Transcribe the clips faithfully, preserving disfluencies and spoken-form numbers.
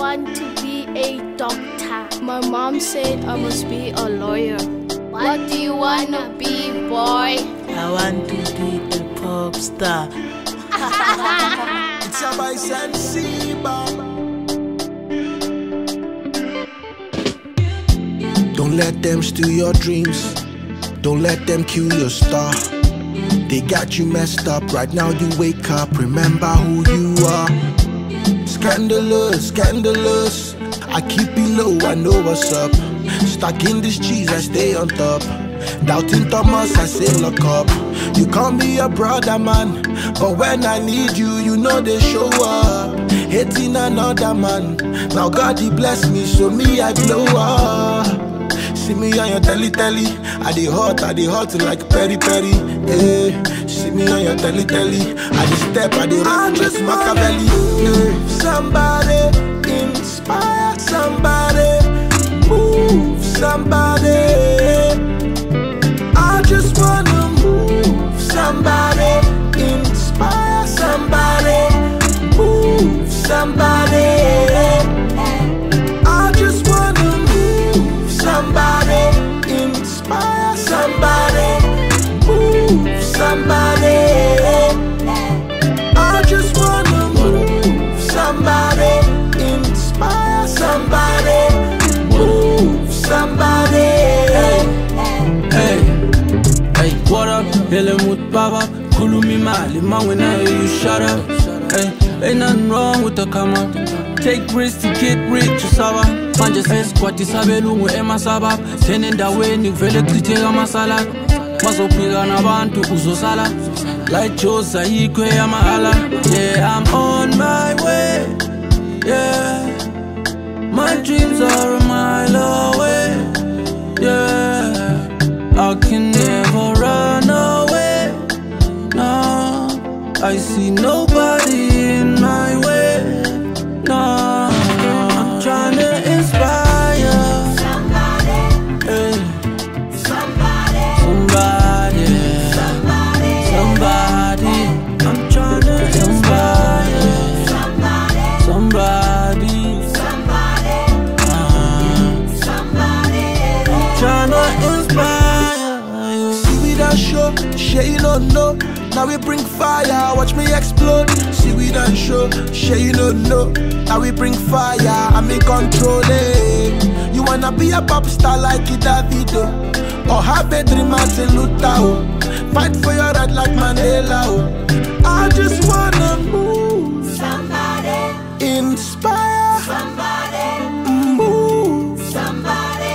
want to be a doctor. My mom said I must be a lawyer. What do you wanna be, boy? I want to be a pop star. It's a by Sensiba. Don't let them steal your dreams. Don't let them kill your star. They got you messed up. Right now you wake up. Remember who you are. Scandalous, scandalous. I keep it low, I know what's up. Stuck in this cheese, I stay on top. Doubting Thomas, I say look up. You can't be a brother, man. But when I need you, you know they show up. Hating another man. Now God, he bless me, so me, I blow up. See me on your telly telly. I dey hot, I dey hot like peri peri. Eh. See me on your telly telly. I dey step, I dey run just Machiavelli. Eh. Somebody inspire somebody, move somebody. I just wanna move somebody, inspire somebody, move somebody. I just wanna move somebody, inspire somebody, move somebody. I just wanna move somebody, inspire somebody, move somebody. Hey, hey, what up? Helmut Baba, Kulumi Mali, man when I hear you shut up. Hey, ain't nothing wrong with the come up. Take risks to get rich, Saba. Manje says, Kwati Sabelu, Emma Sabab. Sending the way, Nick Vele Kitega Masala. Maso Piga Nabantu, Uzo Sala. Like Josa, Ikwe Yamahala. Yeah, I'm on my way. Yeah, my dreams are a mile away. Yeah, I can never run away. No, I see nobody in my way. No, I'm trying to inspire somebody, hey. somebody, somebody, somebody, somebody. I'm trying to inspire somebody, somebody, somebody, uh, somebody. I'm trying to inspire you. See we done show, share you don't know. Now we bring fire, watch me explode. See we done show, share you don't know. Now we bring fire, I'm in control. Eh. You wanna be a pop star like Davido, or have a dream Martin Luther. Oh. Fight for your right like Mandela. Oh. I just wanna move somebody, inspire somebody, move somebody.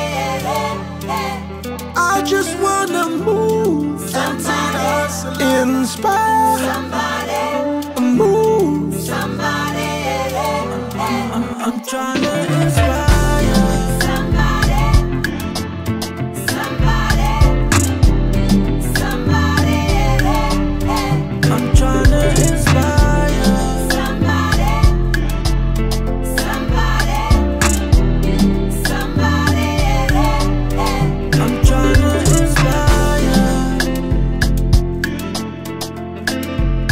I just wanna move somebody, inspire somebody, move somebody. I'm, I'm trying to inspire somebody, somebody, somebody. I'm trying to inspire somebody, somebody, somebody. I'm trying to inspire.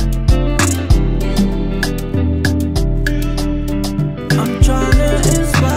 I'm trying to inspire.